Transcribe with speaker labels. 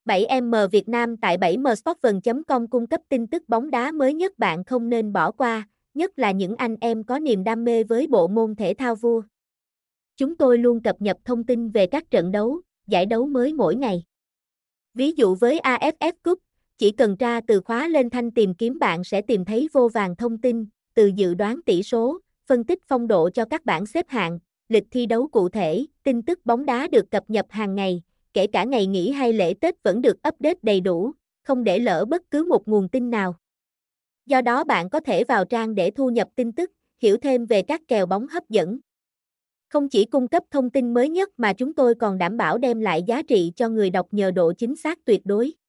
Speaker 1: 7M Việt Nam tại 7msportvn.com cung cấp tin tức bóng đá mới nhất bạn không nên bỏ qua, nhất là những anh em có niềm đam mê với bộ môn thể thao vua. Chúng tôi luôn cập nhật thông tin về các trận đấu, giải đấu mới mỗi ngày. Ví dụ với AFF Cup, chỉ cần tra từ khóa lên thanh tìm kiếm bạn sẽ tìm thấy vô vàn thông tin, từ dự đoán tỷ số, phân tích phong độ cho các bảng xếp hạng, lịch thi đấu cụ thể, tin tức bóng đá được cập nhật hàng ngày, kể cả ngày nghỉ hay lễ Tết vẫn được update đầy đủ, không để lỡ bất cứ một nguồn tin nào. Do đó bạn có thể vào trang để thu nhập tin tức, hiểu thêm về các kèo bóng hấp dẫn. Không chỉ cung cấp thông tin mới nhất mà chúng tôi còn đảm bảo đem lại giá trị cho người đọc nhờ độ chính xác tuyệt đối.